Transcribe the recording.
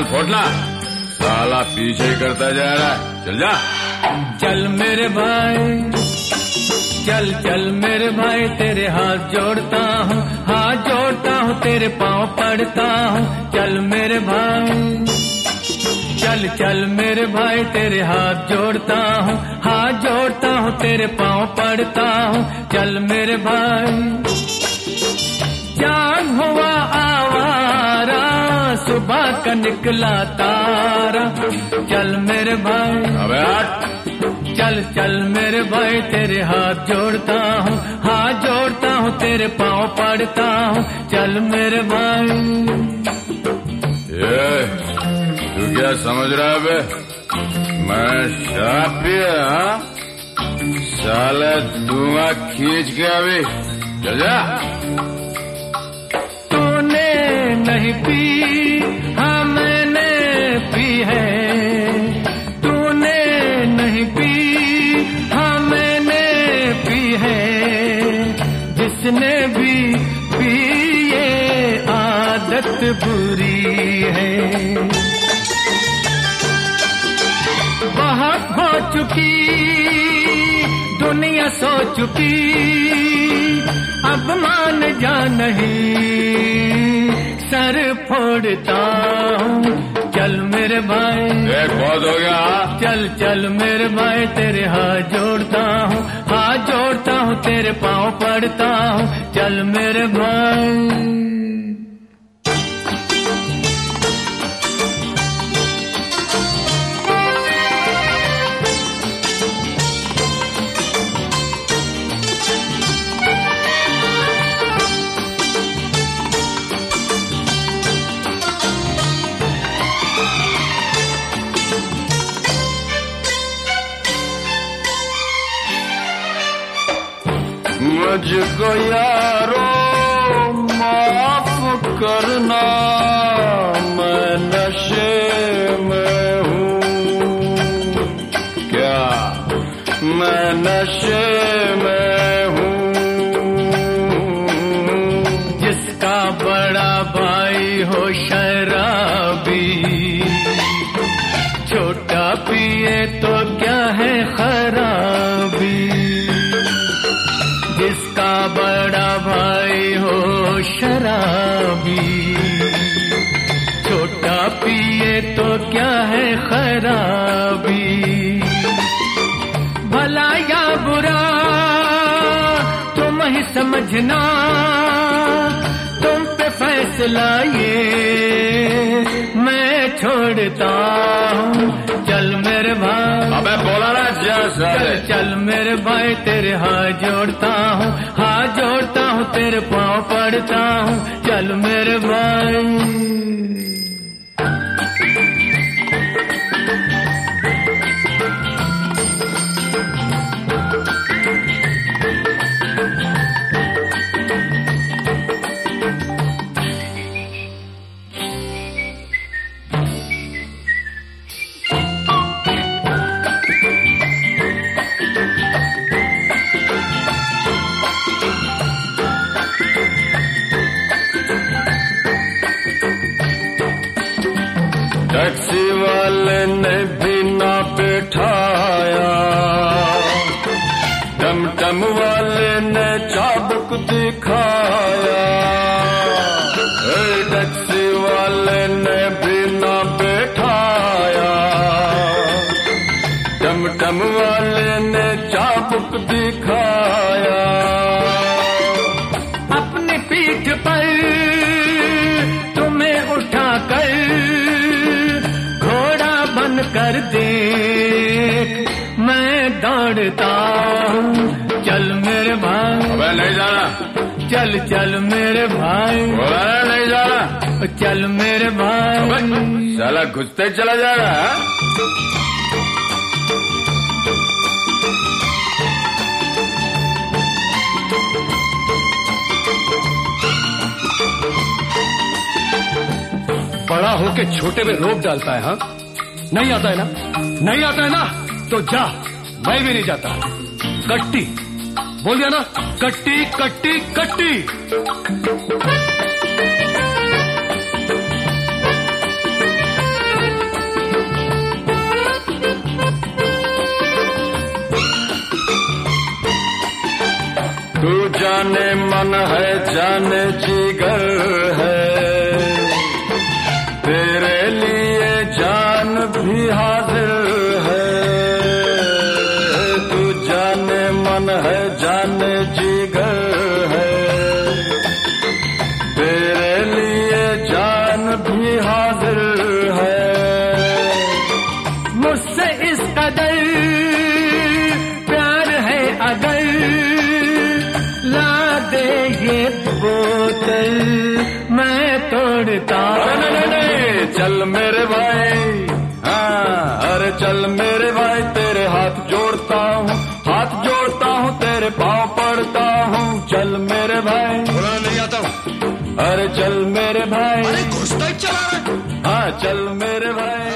चल फोटला, साला पीछे ही करता जा रहा है। चल जा। चल मेरे भाई, चल चल मेरे भाई, तेरे हाथ जोड़ता हूँ, हाथ जोड़ता हूँ, तेरे पाँव पड़ता हूँ। चल मेरे भाई, चल चल मेरे भाई, तेरे हाथ जोड़ता हूँ, हाथ जोड़ता हूँ, तेरे पाँव पड़ता हूँ। चल मेरे भाई, चांद हुआ आवारा, सुबह का निकला तारा। चल मेरे भाई, अबे हट। चल चल मेरे भाई, तेरे हाथ जोड़ता हूँ, हाथ जोड़ता हूँ, तेरे पाँव पड़ता हूँ। चल मेरे भाई। ये तू क्या समझ रहा है बे? मैं शराब पिया? साला दूंगा खींच के अभी। चल जा। तूने नहीं पी, हाँ मैंने पी है। तूने नहीं पी, हाँ मैंने पी है। जिसने भी पी ये आदत बुरी है। बहुत हो चुकी दुनिया, सो चुकी, अब मान जा नहीं, सर फोड़ता हूँ। चल मेरे भाई, बहुत हो गया। चल चल मेरे भाई, तेरे हाथ जोड़ता हूँ, हाथ जोड़ता हूँ, तेरे पाँव पड़ता हूँ। चल मेरे भाई। मुझको यारो माफ करना, मैं नशे में हूँ। क्या मैं नशे में हूँ? जिसका बड़ा भाई हो शराबी, छोटा पिए तो क्या है खराबी। जिसका बड़ा भाई हो शराबी, छोटा पिए तो क्या है खराबी। भला या बुरा तुम ही समझना, तुम पे फैसला ये मैं छोड़ता हूँ। चल मेरे भाई, अबे बोला ना चल चल मेरे भाई, तेरे हाथ जोड़ता हूँ, हाथ जोड़ता हूँ, तेरे पाँव पड़ता हूँ। चल मेरे भाई। टैक्सी वाले ने भी ना बैठाया, टमटम वाले ने चाबुक दिखाया। टैक्सी वाले ने भी ना बैठाया, टमटम वाले ने चाबुक दिखाया। अपनी पीठ पर तुम्हें उठाकर कर देख, मैं दौड़ता हूँ। चल मेरे भाई, अबे नहीं जाना। चल चल मेरे भाई, नहीं जाना। चल मेरे भाई। साला घुसते चला जाएगा। बड़ा होके छोटे में रोक डालता है। हाँ, नहीं आता है ना, नहीं आता है ना, तो जा। मैं भी नहीं जाता। कट्टी बोल दिया ना, कट्टी कट्टी कट्टी। जाने मन है जाने जिगर है, तेरे लिए जान भी हाजिर है। तू जाने मन है जाने जिगर है, तेरे लिए जान भी हाजिर है। मुझसे इस कदर प्यार है अगर, ला दे ये बोतल मैं तोड़ता। नहीं, चल मेरे भाई, हाँ अरे चल मेरे भाई, तेरे हाथ जोड़ता हूँ, तेरे पाँव पड़ता हूँ। चल मेरे भाई, नहीं आता हूँ। अरे चल मेरे भाई, अरे घुसता ही चला रहा है। हाँ चल मेरे भाई।